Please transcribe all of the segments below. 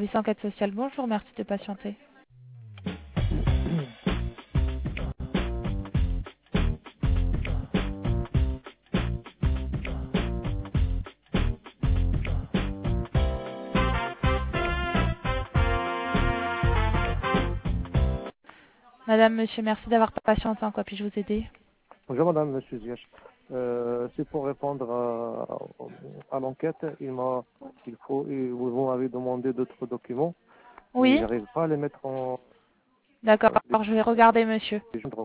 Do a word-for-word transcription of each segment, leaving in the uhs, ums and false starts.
service enquête sociale. Bonjour, merci de patienter. Madame, monsieur, merci d'avoir patienté. En quoi puis-je vous aider? Bonjour madame, monsieur Ziach. Euh, c'est pour répondre à, à l'enquête. Il m'a, il faut, il- vous m'avez demandé d'autres documents, mais Oui, j'arrive pas à les mettre en. d'accord. euh, Alors, je vais regarder, monsieur. les joindre.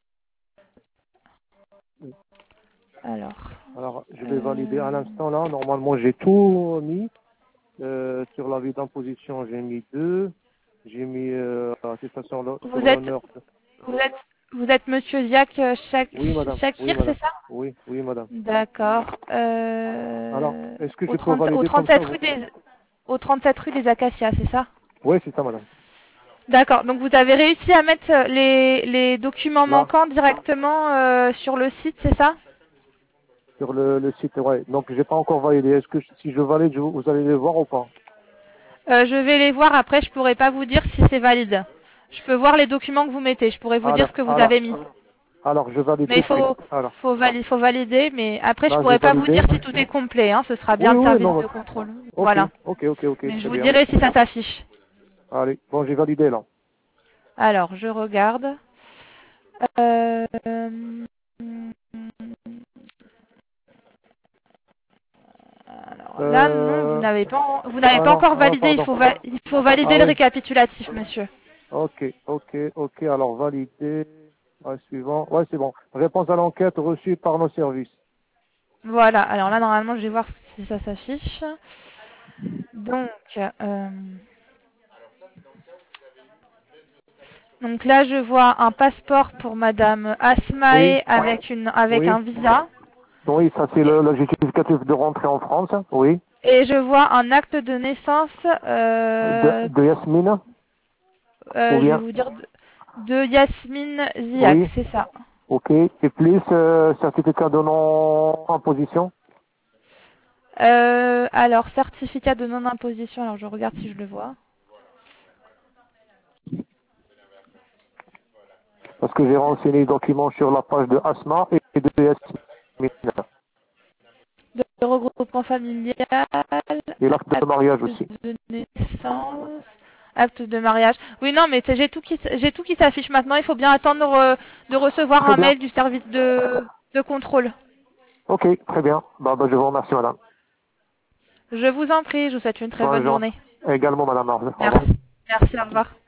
Alors, Alors, je vais valider à euh, l'instant là. Normalement, j'ai tout mis. Euh, sur l'avis d'imposition, j'ai mis deux. J'ai mis euh, attestation lo- vous sur êtes, l'honneur. vous êtes, vous êtes monsieur Ziak euh, Chak- Oui madame, oui Shakir, c'est madame, ça? oui, oui madame. D'accord. Alors, Euh, est-ce que au je peux trente, au valider comme ça trente-sept vous? rue des, au trente-sept rue des Acacias, c'est ça? Oui, c'est ça madame. D'accord. Donc vous avez réussi à mettre les, les documents Là, manquants directement euh, sur le site, c'est ça? sur le, le site, ouais. Donc, j'ai pas encore validé. Est-ce que si je valide, je- vous allez les voir ou pas? Euh, je vais les voir après. Je pourrais pas vous dire si c'est valide. Je peux voir les documents que vous mettez. Je pourrais vous dire Alors, ce que vous alors, avez mis. alors, je valide Mais tout il de suite. faut, Alors, faut, vali- faut valider. Mais après, je là, j'ai pourrais pas vous validé. dire si tout est complet. Hein. Ce sera bien Oui, le oui, service non. de contrôle. Ok, Voilà. ok, ok, ok, Mais je très vous bien. dirai si ça s'affiche. Allez, bon, j'ai validé là. Alors, je regarde. Euh, alors là, non, vous Euh, n'avez pas, vous n'avez ah pas non, encore ah, validé. Il pardon. faut, va- il faut valider Ah le oui, récapitulatif, monsieur. ok, ok, ok. Alors, validé. Ouais, suivant. Ouais, c'est bon. Réponse à l'enquête reçue par nos services. Voilà. Alors là, normalement, je vais voir si ça s'affiche. Donc, euh, donc là, je vois un passeport pour Madame Oui, Asmae avec une, avec oui. un visa. Oui, ça c'est le, le justificatif de rentrée en France. Oui. Et je vois un acte de naissance, De, euh, de Yasmine. Ou euh, je vais bien. vous dire, de, de Yasmine Ziak, Oui. c'est ça. Ok. Et plus euh, certificat de non-imposition. Euh, alors, certificat de non-imposition, alors je regarde si je le vois. Parce que j'ai renseigné les documents sur la page de Asma et de Yasmine. De regroupement familial, Et l'acte de acte mariage aussi. de naissance, acte de mariage. Oui, non, mais c'est- j'ai tout qui, s- j'ai tout qui s'affiche maintenant. Il faut bien attendre euh, de recevoir Très un bien. mail du service de, de contrôle. Ok, très bien. Bah, bah, je vous remercie, madame. Je vous en prie, je vous souhaite une très Bonne bonne journée. journée. Également, madame Arze. Au revoir. Merci. Merci, au revoir.